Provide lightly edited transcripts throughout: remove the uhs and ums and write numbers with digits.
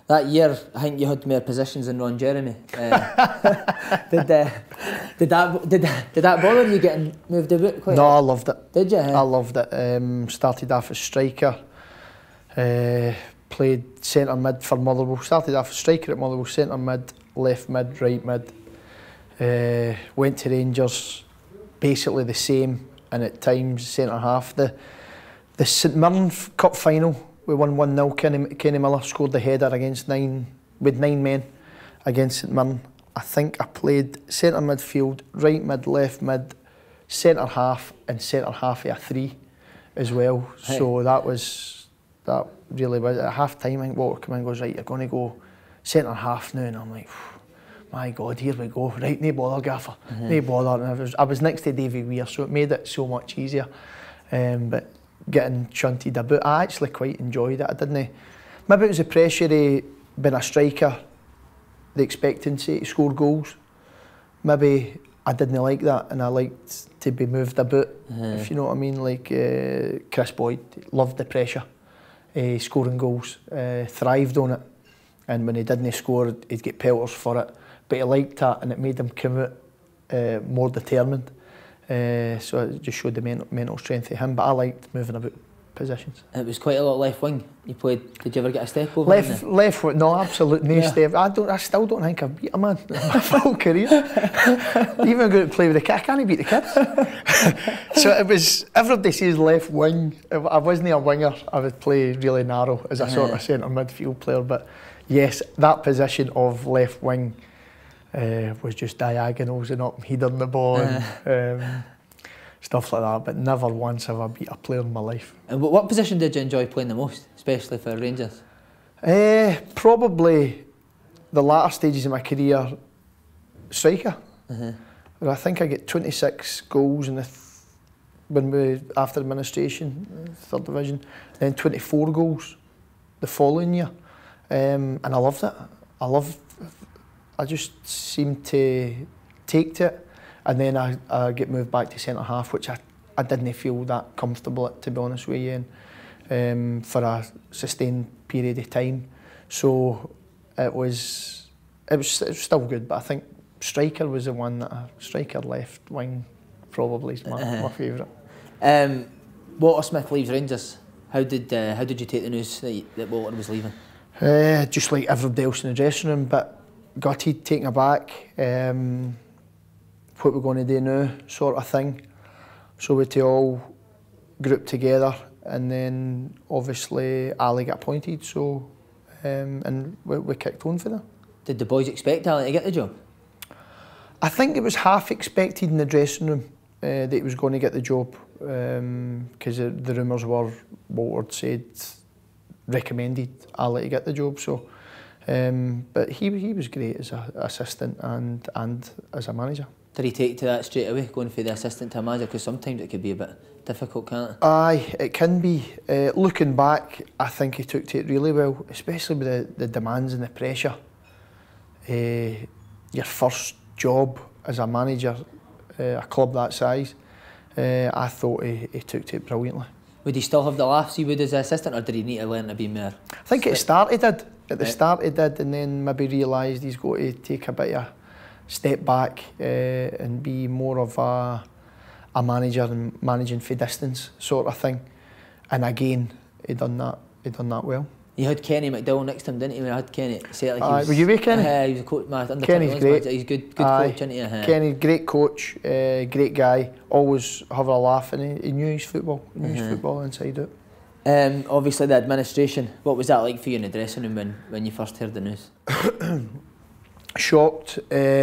That year, I think you had more positions than Ron Jeremy. Did that bother you getting moved about quite? No, I loved it. Did you? I loved it. Started off as striker. Played centre mid for Motherwell. Started off as striker at Motherwell, centre mid, left mid, right mid. Went to Rangers, basically the same, and at times centre half. The St Mirren Cup final, we won 1-0. Kenny Miller scored the header against 9 men against St Mirren. I think I played centre midfield, right mid, left mid, centre half, and centre half of a 3 as well. Hey. So that really was at half time. I think Walter came in and goes, right, you're going to go centre half now, and I'm like, my God, here we go. Right, no bother, Gaffer, no bother. And I was next to Davy Weir, so it made it so much easier. But getting shunted about, I actually quite enjoyed it. I didn't. Maybe it was the pressure of being a striker, the expectancy to score goals. Maybe I didn't like that, and I liked to be moved about, if you know what I mean. Like Chris Boyd, loved the pressure, scoring goals, thrived on it. And when he didn't score, he'd get pelters for it. But he liked that, and it made him come out more determined. So it just showed the mental strength of him. But I liked moving about positions. It was quite a lot of left wing you played. Did you ever get a step over? Left foot? No, absolutely no step. I still don't think I've beat a man in my full career. Even going to play with the kids, I can't beat the kids. So it was, everybody says left wing. I wasn't a winger. I would play really narrow as a sort of centre midfield player. But yes, that position of left wing was just diagonals and up, heading the ball and stuff like that. But never once have I beat a player in my life. And what position did you enjoy playing the most, especially for Rangers? Probably the latter stages of my career, striker. I think I get 26 goals in after administration, third division, then 24 goals the following year, and I loved it. I just seemed to take to it, and then I get moved back to centre half, which I didn't feel that comfortable at, to be honest with you, and for a sustained period of time. So it was still good, but I think striker was the one that striker left wing probably is my favourite. Walter Smith leaves Rangers. How did you take the news that Walter was leaving? Just like everybody else in the dressing room, but gutted, taken aback. What we're going to do now, sort of thing. So we to all group together, and then obviously Ali got appointed. So and we kicked on for that. Did the boys expect Ali to get the job? I think it was half expected in the dressing room that he was going to get the job, because the rumours were Walter recommended Ali to get the job. So. But he was great as an assistant and as a manager. Did he take to that straight away, going from the assistant to a manager? Because sometimes it could be a bit difficult, can't it? Aye, it can be. Looking back, I think he took to it really well, especially with the demands and the pressure. Your first job as a manager, a club that size, I thought he took to it brilliantly. Would he still have the laughs he would as an assistant, or did he need to learn to be more? I think at the start he did. At the start he did, and then maybe realised he's got to take a bit of a step back and be more of a manager and managing for distance sort of thing. And again, he done that well. You had Kenny McDowell next to him, didn't you? When I had Kenny, were you with Kenny? He was a coach. Kenny's great. He's good coach, isn't he? Kenny, great coach, great guy. Always have a laugh, and he knew his football. He knew his football inside out. Obviously the administration, what was that like for you in the dressing room when you first heard the news? Shocked,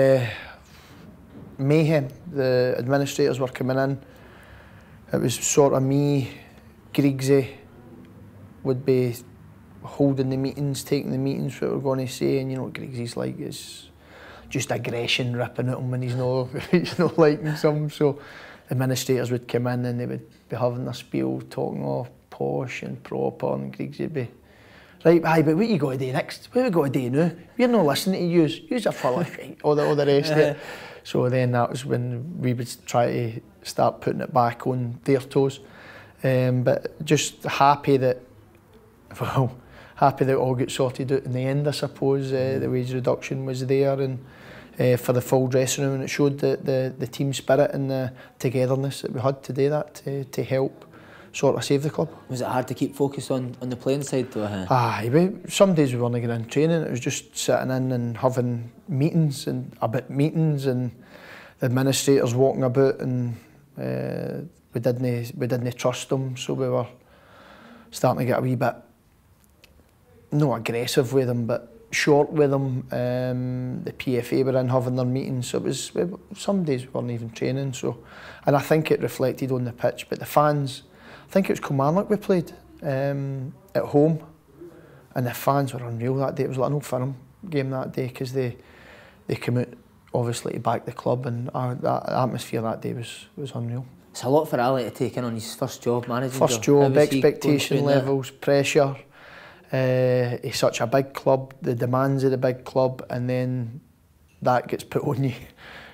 mayhem. The administrators were coming in. It was sort of me, Griggsy would be holding the meetings, taking the meetings, what we're going to say, and you know what Griggsy's like, it's just aggression ripping at him when he's not liking some. So administrators would come in and they would be having their spiel, talking all posh and proper, and Griggsy would be, right, aye, but what you got to do next? What have we got to do now? We're not listening to you. You're full of shit, all the rest of it. So then that was when we would try to start putting it back on their toes. But just happy that happy that it all got sorted out in the end, I suppose. The wage reduction was there, and for the full dressing room, and it showed the team spirit and the togetherness that we had to do that to help sort of save the club. Was it hard to keep focused on the playing side though? Some days we weren't getting in training. It was just sitting in and having meetings and the administrators walking about, and we didn't trust them, so we were starting to get a wee bit not aggressive with them, but short with them. The PFA were in having their meetings, so some days we weren't even training. And I think it reflected on the pitch, but the fans. I think it was Kilmarnock we played at home, and the fans were unreal that day. It was like an Old Firm game that day, because they came out obviously to back the club, and that atmosphere that day was unreal. It's a lot for Ali to take in on his first job managing. First job, expectation levels, pressure. It's such a big club, the demands of the big club, and then that gets put on you.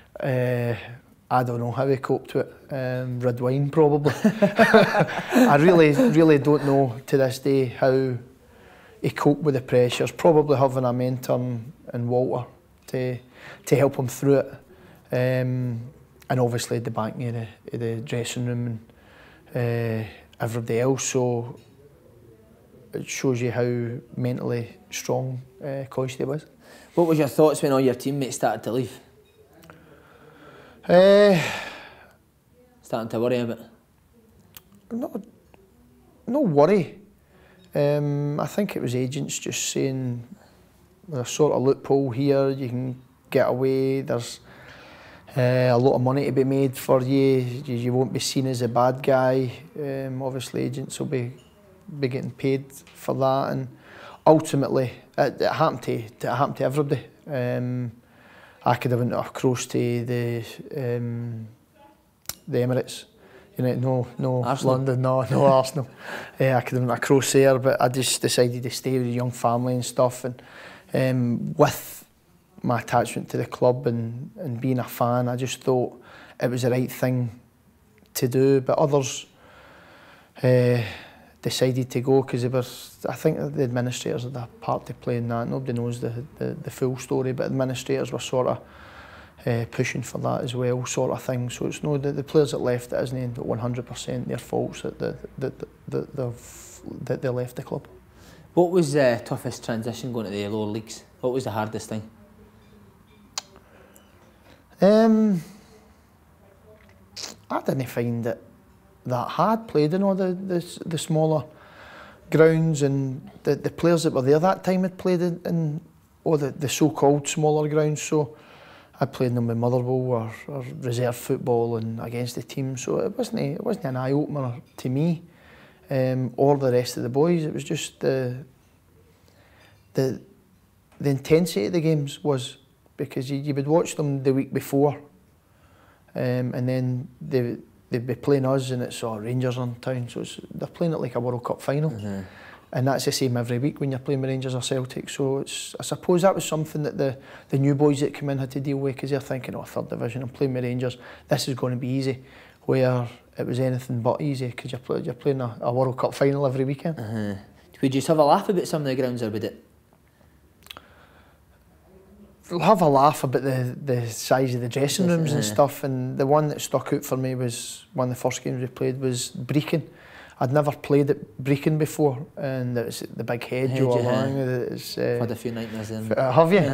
I don't know how he coped with it. Red wine, probably. I really don't know to this day how he coped with the pressures. Probably having a mentor in Walter to help him through it. And obviously the backing of the dressing room and everybody else. So it shows you how mentally strong Coisty was. What was your thoughts when all your teammates started to leave? Starting to worry a bit? No worry. I think it was agents just saying there's a sort of loophole here, you can get away, there's a lot of money to be made for you, you won't be seen as a bad guy. Obviously agents will be getting paid for that, and ultimately it happened to everybody. I could have went across to the Emirates, no Arsenal. London, no Arsenal. I could have went across there, but I just decided to stay with a young family and stuff, and with my attachment to the club and being a fan, I just thought it was the right thing to do. But others decided to go because I think the administrators had a part to play in that. Nobody knows the full story, but administrators were sort of pushing for that as well, sort of thing. So it's no the players that left, it isn't 100% their faults that they left the club. What was the toughest transition going to the lower leagues? What was the hardest thing? I didn't find it that hard played in all the smaller grounds, and the players that were there that time had played in all the so-called smaller grounds. So I played them with Motherwell or reserve football and against the team. So it wasn't an eye opener to me or the rest of the boys. It was just the intensity of the games was, because you would watch them the week before, and then they'd be playing us, and it's Rangers on town, so they're playing it like a World Cup final. Mm-hmm. And that's the same every week when you're playing with Rangers or Celtic. So I suppose that was something that the new boys that come in had to deal with, because they're thinking, third division, I'm playing with Rangers, this is going to be easy. Where it was anything but easy, because you're playing a World Cup final every weekend. Uh-huh. Would you just have a laugh about some of the grounds, or would it? We'll have a laugh about the size of the dressing rooms and stuff, and the one that stuck out for me was one of the first games we played was Brecon. I'd never played at Brecon before, and it was the big hedge all along. Had a few nightmares in. Have you?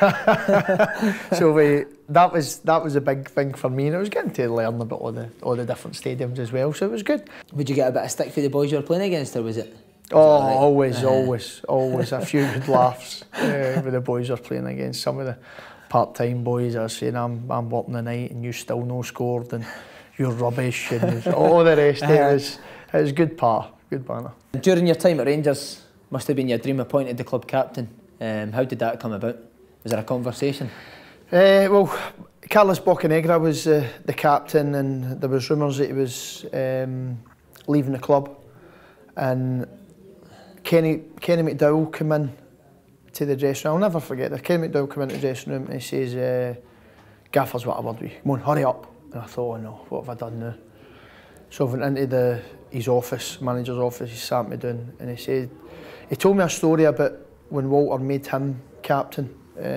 So that was a big thing for me, and I was getting to learn about all the different stadiums as well, so it was good. Would you get a bit of stick for the boys you were playing against, or was it? Always a few good laughs with the boys are playing against. Some of the part-time boys are saying, I'm working the night and you still no scored and you're rubbish, and all the rest. It was good banner. During your time at Rangers, must have been your dream appointed the club captain. How did that come about? Was there a conversation? Well, Carlos Bocanegra was the captain, and there was rumours that he was leaving the club, and Kenny McDowell came in to the dressing room. I'll never forget that. Kenny McDowell came into the dressing room and he says, Gaffer's what I want with you. Come on, hurry up. And I thought, oh no, what have I done now? So I went into his office, manager's office. He sat me down and he told me a story about when Walter made him captain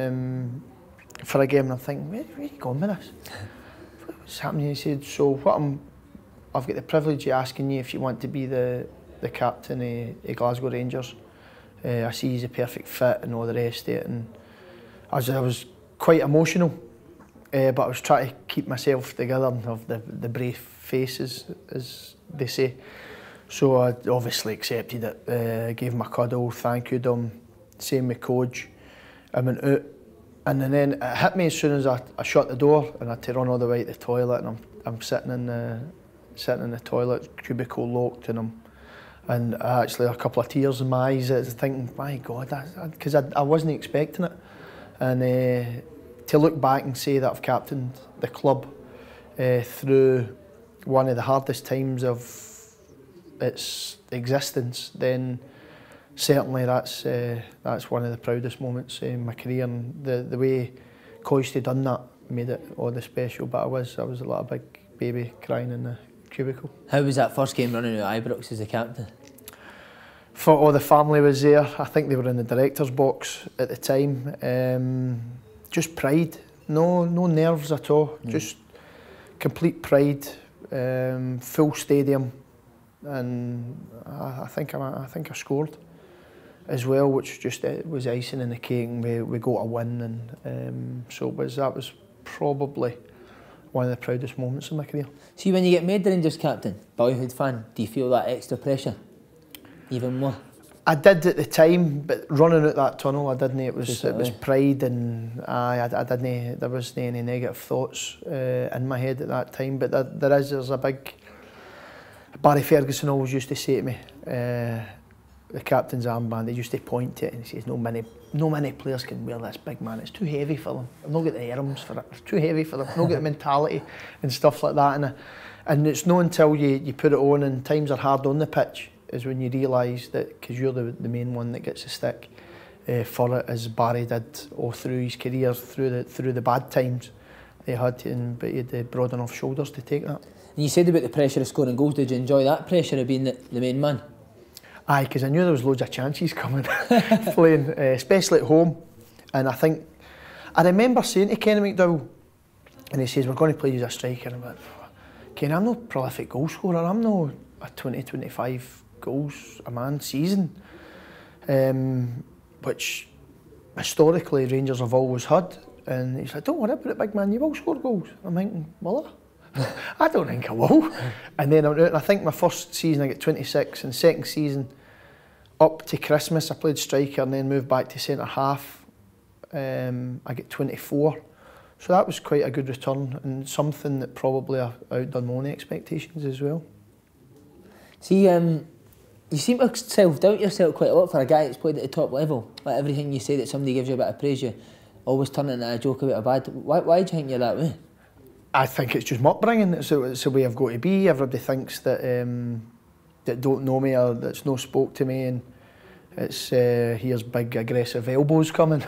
for a game, and I'm thinking, where are you going with this? What's happening? He said, so I've got the privilege of asking you if you want to be the captain of Glasgow Rangers. I see he's a perfect fit and all the rest of it, and I was quite emotional, but I was trying to keep myself together and have the brave face, as they say. So I obviously accepted it, gave him a cuddle, thank you to him, same with coach. I went out, and then it hit me as soon as I shut the door, and I had to run all the way to the toilet, and I'm sitting in the toilet, cubicle locked, and actually a couple of tears in my eyes. I was thinking, my God, because I wasn't expecting it, and to look back and say that I've captained the club through one of the hardest times of its existence, then certainly that's one of the proudest moments in my career, and the way Coisty done that made it all the special. But I was a little big baby crying in the cubicle. How was that first game running at Ibrox as a captain? For all the family was there. I think they were in the director's box at the time. Just pride, no nerves at all. Just complete pride. Full stadium, and I think I scored as well, which just was icing in the cake. And we got a win, and so that was probably one of the proudest moments in my career. See, when you get made the Rangers captain, boyhood fan, do you feel that extra pressure even more? I did at the time, but running out that tunnel, I didn't. It was pride, and I didn't. There wasn't any negative thoughts in my head at that time. But there's a big. Barry Ferguson always used to say to me, the captain's armband. He used to point to it and he says, "No many players can wear this, big man. It's too heavy for them. I've not got the arms for it. It's too heavy for them. I've not got the mentality and stuff like that." And it's not until you put it on and times are hard on the pitch is when you realise that, because you're the main one that gets the stick for it, as Barry did all through his career, through the bad times they had, but he had the broad enough shoulders to take that. And you said about the pressure of scoring goals. Did you enjoy that pressure of being the main man? Aye, because I knew there was loads of chances coming, playing, especially at home. And I remember saying to Kenny McDowell, and he says, "We're going to play you as a striker." And I went, "Kenny, I'm no prolific goal scorer. I'm no a 20-25 goals a man season," which historically Rangers have always had. And he's like, "Don't worry about it, big man, you will score goals." I'm thinking, "Will I?" I don't think I will. And then I think my first season I get 26, and second season up to Christmas I played striker and then moved back to centre half. I get 24. So that was quite a good return, and something that probably outdone my own expectations as well. See, you seem to self-doubt yourself quite a lot for a guy that's played at the top level. Like everything you say that somebody gives you a bit of praise, you always turn it into a joke about a bad. Why do you think you're that way? I think it's just my upbringing. It's the way I've got to be. Everybody thinks that that don't know me or that's no spoke to me, and it's here's big aggressive elbows coming.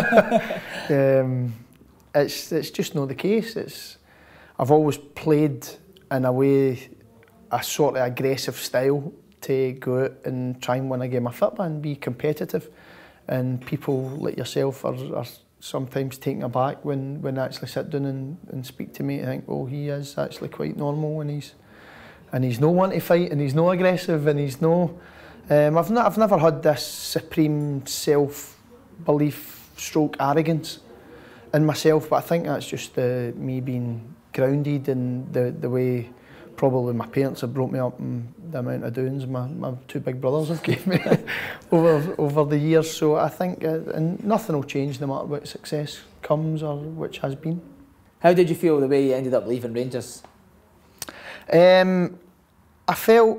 It's just not the case. I've always played in a way, a sort of aggressive style to go out and try and win a game of football and be competitive. And people like yourself are sometimes taken aback when they actually sit down and speak to me and think, oh, he is actually quite normal, and he's no one to fight, and he's no aggressive, and he's no. I've never had this supreme self-belief stroke arrogance in myself, but I think that's just me being grounded in the way probably my parents have brought me up, and the amount of doings my two big brothers have given me over the years. So I think and nothing will change no matter what success comes or which has been. How did you feel the way you ended up leaving Rangers? I felt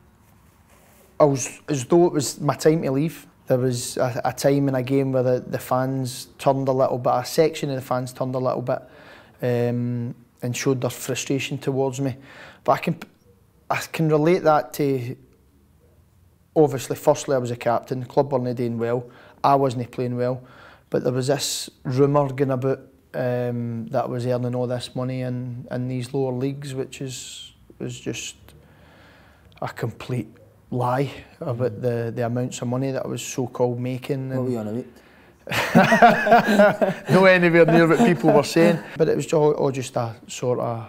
as though it was my time to leave. There was a time in a game where the fans turned a little bit, a section of the fans turned a little bit and showed their frustration towards me. But I can relate that to, obviously, firstly I was a captain, the club weren't doing well, I wasn't playing well, but there was this rumour going about that I was earning all this money in these lower leagues, which was just a complete lie about the amounts of money that I was so-called making. What were you on about? No anywhere near what people were saying, but it was all just a sort of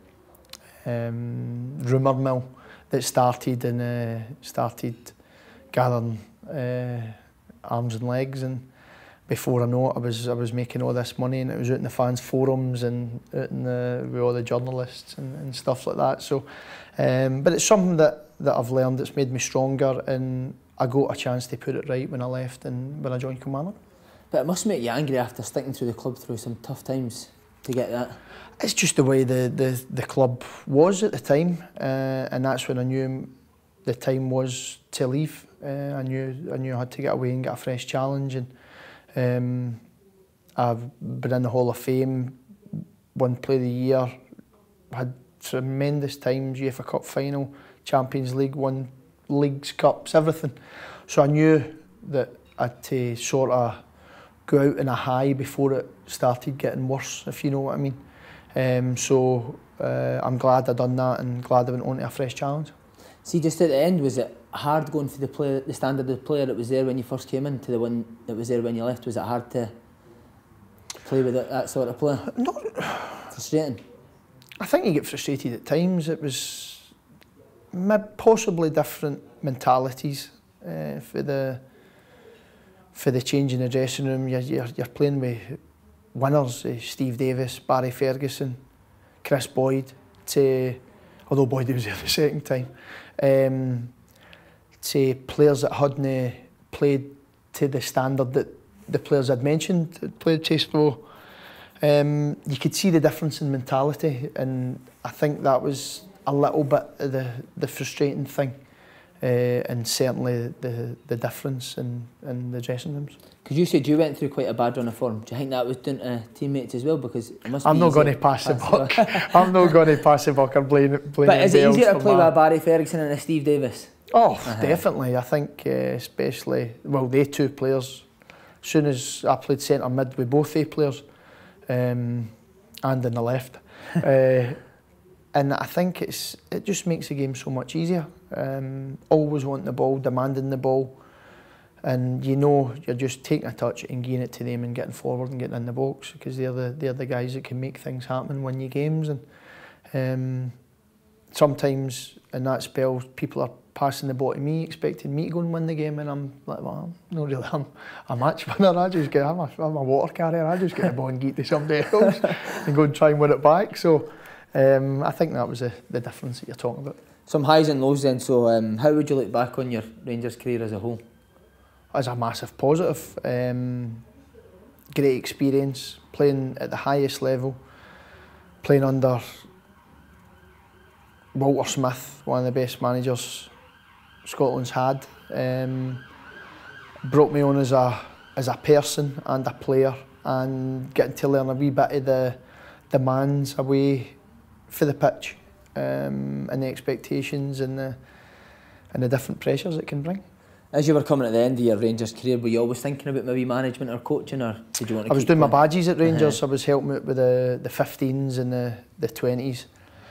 rumour mill that started gathering arms and legs, and before I know it, I was making all this money, and it was out in the fans forums and out in with all the journalists and stuff like that. So, but it's something that I've learned that's made me stronger, and I got a chance to put it right when I left and when I joined Kilmarnock. But it must make you angry after sticking through the club through some tough times to get that. It's just the way the club was at the time, and that's when I knew the time was to leave. I knew I had to get away and get a fresh challenge, and I've been in the Hall of Fame, won Player of the Year, had tremendous times, UEFA Cup final, Champions League, won leagues, cups, everything. So I knew that I had to sort of go out in a high before it started getting worse, if you know what I mean. So I'm glad I done that, and glad I went on to a fresh challenge. See, just at the end, was it hard going for the standard of the player that was there when you first came in to the one that was there when you left? Was it hard to play with that sort of player? Not frustrating. I think you get frustrated at times. It was possibly different mentalities for the change in the dressing room. You're playing with winners, Steve Davis, Barry Ferguson, Chris Boyd, although Boyd was there the second time, to players that hadn't played to the standard that the players I'd mentioned had played Chasebro. You could see the difference in mentality, and I think that was a little bit of the frustrating thing, and certainly the difference in the dressing rooms. Because you said you went through quite a bad run of form. Do you think that was down to teammates as well? Because it must I'm be not going to pass the buck. I'm not going to pass the buck. I'm blaming. But is it easier to play with a Barry Ferguson and a Steve Davis? Oh, definitely. I think especially, well, they two players. As soon as I played centre mid with both they players, and in the left, and I think it just makes the game so much easier. Always wanting the ball, demanding the ball, and you know you're just taking a touch and giving it to them and getting forward and getting in the box, because they're the guys that can make things happen and win you games. And sometimes in that spell, people are passing the ball to me, expecting me to go and win the game, and I'm like, well, no, really, I'm a match winner. I'm a water carrier. I just get the ball and give it to somebody else and go and try and win it back. So I think that was the difference that you're talking about. Some highs and lows then. So how would you look back on your Rangers career as a whole? As a massive positive. Great experience, playing at the highest level, playing under Walter Smith, one of the best managers Scotland's had. Brought me on as a person and a player, and getting to learn a wee bit of the demands away for the pitch, and the expectations and the different pressures it can bring. As you were coming at the end of your Rangers career, were you always thinking about maybe management or coaching, or did you want to? I was doing my badges at Rangers. I was helping out with the 15s and the 20s.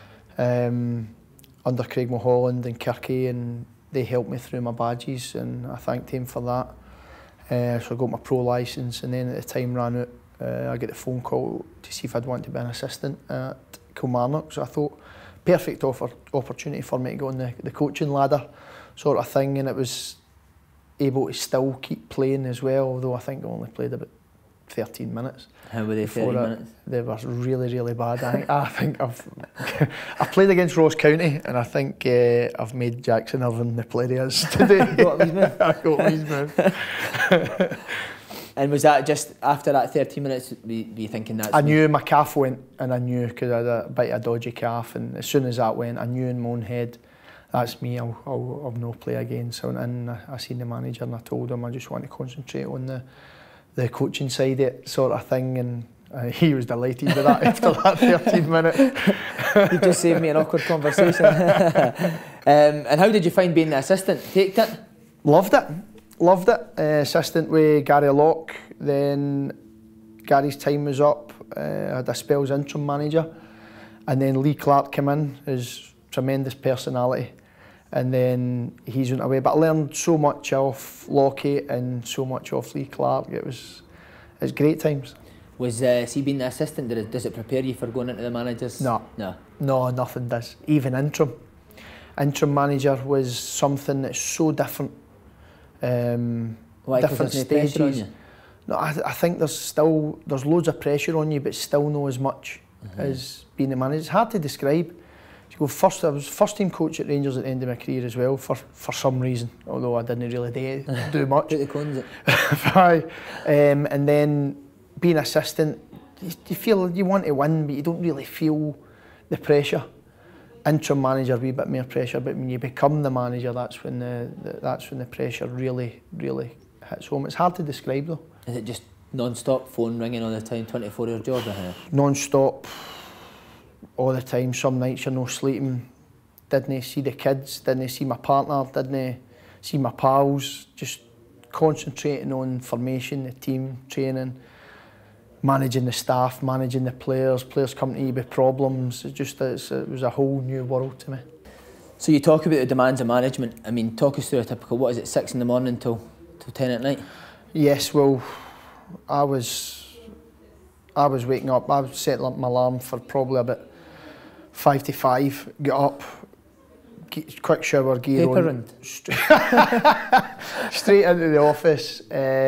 Under Craig Mulholland and Kirky, and they helped me through my badges, and I thanked him for that. So I got my pro licence, and then at the time ran out, I got a phone call to see if I'd want to be an assistant at Kilmarnock. So I thought, perfect opportunity for me to go on the coaching ladder sort of thing, and it was able to still keep playing as well, although I think I only played about 13 minutes. How were they 13 minutes? They were really, really bad. I think I played against Ross County, and I think I've made Jackson Irvine the player he is today. I got his move. And was that just after that 13 minutes, were you thinking that? I knew my calf went, and I knew, because I had a bit of a dodgy calf, and as soon as that went, I knew in my own head, that's me, I'll no play again. So and I seen the manager, and I told him I just want to concentrate on the coaching side of it sort of thing, and he was delighted with that after that 13 minutes. You just saved me an awkward conversation. And how did you find being the assistant? Taked it? Loved it. Assistant with Gary Locke, then Gary's time was up. I had a spell as interim manager, and then Lee Clark came in, his tremendous personality, and then he's went away. But I learned so much off Lockie and so much off Lee Clark. It's great times. Was see being the assistant, does it prepare you for going into the managers? No, nothing does. Even interim manager was something that's so different. Why? Different Because there's no pressure on stages. you? No, I think there's loads of pressure on you, but still not as much as being the manager. It's hard to describe. I was first team coach at Rangers at the end of my career as well for some reason, although I didn't really do much. Put the cones it. Aye. And then being assistant, you feel you want to win, but you don't really feel the pressure. Interim manager, a wee bit more pressure, but when you become the manager, that's when the pressure really hits home. It's hard to describe though. Is it just non-stop phone ringing all the time, 24-hour job? Non-stop, all the time. Some nights you're not sleeping. Didn't see the kids, didn't see my partner, didn't see my pals. Just concentrating on formation, the team, training, managing the staff, managing the players come to you with problems. It was a whole new world to me. So you talk about the demands of management. I mean, talk us through a typical, what is it, 6 in the morning till 10 at night? Yes, well, I was waking up. I was setting up my alarm for probably about 5 to 5. Get up, quick shower, gear Paper on, round. straight into the office,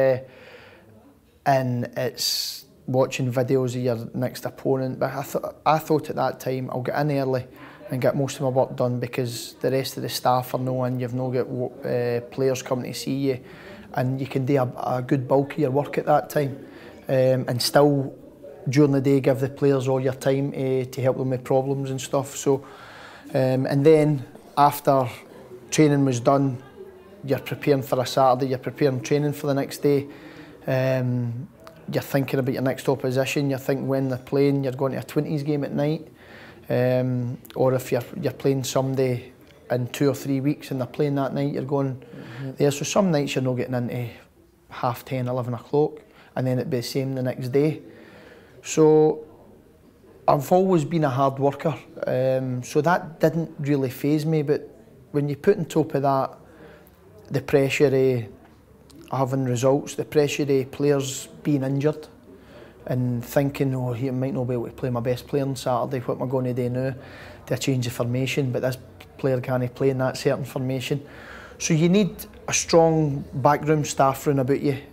and it's watching videos of your next opponent. But I thought at that time I'll get in early and get most of my work done, because the rest of the staff are knowing you've not got players coming to see you, and you can do a good bulk of your work at that time, and still during the day give the players all your time to help them with problems and stuff. So, and then after training was done, you're preparing for a Saturday, you're preparing training for the next day. You're thinking about your next opposition, you're thinking when they're playing, you're going to a 20s game at night, or if you're playing somebody in 2 or 3 weeks and they're playing that night, you're going there. So some nights you're not getting into 10:30, 11 o'clock, and then it'd be the same the next day. So I've always been a hard worker, so that didn't really faze me. But when you put on top of that the pressure of having results, the pressure of players being injured and thinking, oh, he might not be able to play my best player on Saturday, what am I going to do now to change the formation, but this player can't play in that certain formation. So you need a strong backroom staff round about you,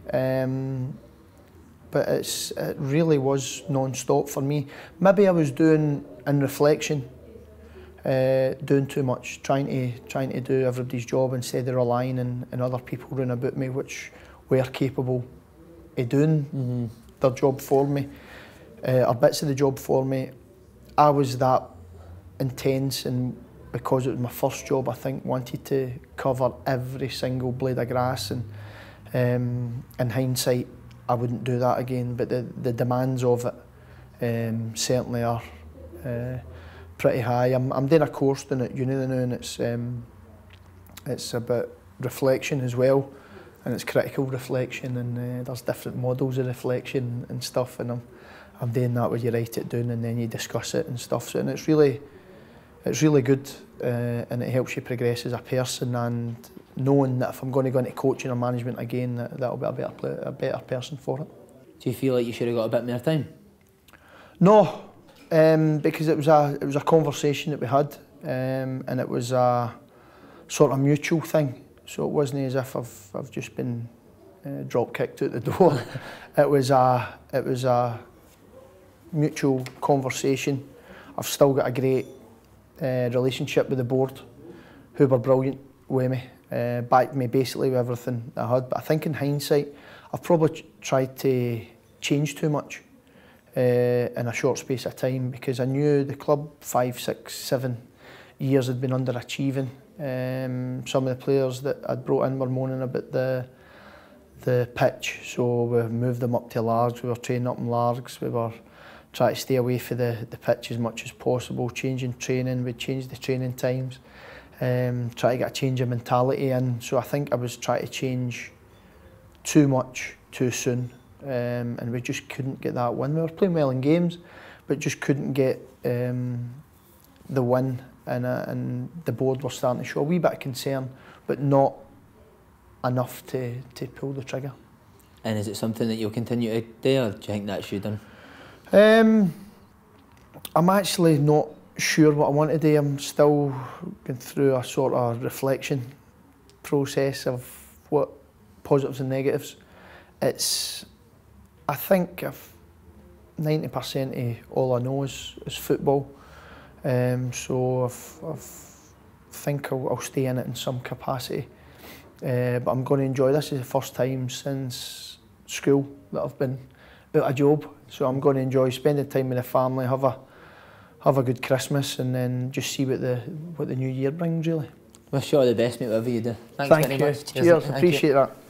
but it really was non-stop for me. Maybe I was doing, in reflection, doing too much, trying to do everybody's job instead of relying on other people round about me, which were capable of doing their job for me, or bits of the job for me. I was that intense, and because it was my first job, I think wanted to cover every single blade of grass, and in hindsight I wouldn't do that again, but the demands of it certainly are pretty high. I'm doing a course down at uni now, and it's about reflection as well, and it's critical reflection, and there's different models of reflection and stuff, and I'm doing that where you write it down and then you discuss it and stuff. So, and it's really good, and it helps you progress as a person, and knowing that if I'm going to go into coaching or management again, that'll be a better person for it. Do you feel like you should have got a bit more time? No, because it was a conversation that we had, and it was a sort of mutual thing. So it wasn't as if I've just been drop kicked out the door. It was a mutual conversation. I've still got a great relationship with the board, who were brilliant with me, backed me basically with everything I had. But I think in hindsight, I've probably tried to change too much in a short space of time, because I knew the club 5, 6, 7 years had been underachieving. Some of the players that I'd brought in were moaning about the pitch, so we moved them up to Largs. We were training up in Largs. We were trying to stay away from the pitch as much as possible, changing training. We changed the training times, try to get a change of mentality in. So I think I was trying to change too much too soon, and we just couldn't get that win. We were playing well in games, but just couldn't get the win and the board were starting to show a wee bit of concern, but not enough to pull the trigger. And is it something that you'll continue to do, or do you think that's you done? I'm actually not sure what I want to do. I'm still going through a sort of reflection process of what positives and negatives. I think 90% of all I know is football. So I think I'll stay in it in some capacity. But I'm going to enjoy this. It's the first time since school that I've been out of job. So I'm going to enjoy spending time with the family, have a good Christmas, and then just see what the new year brings, really. Wish you all the best, mate, whatever you do. Thank you. very much. Cheers. Appreciate that.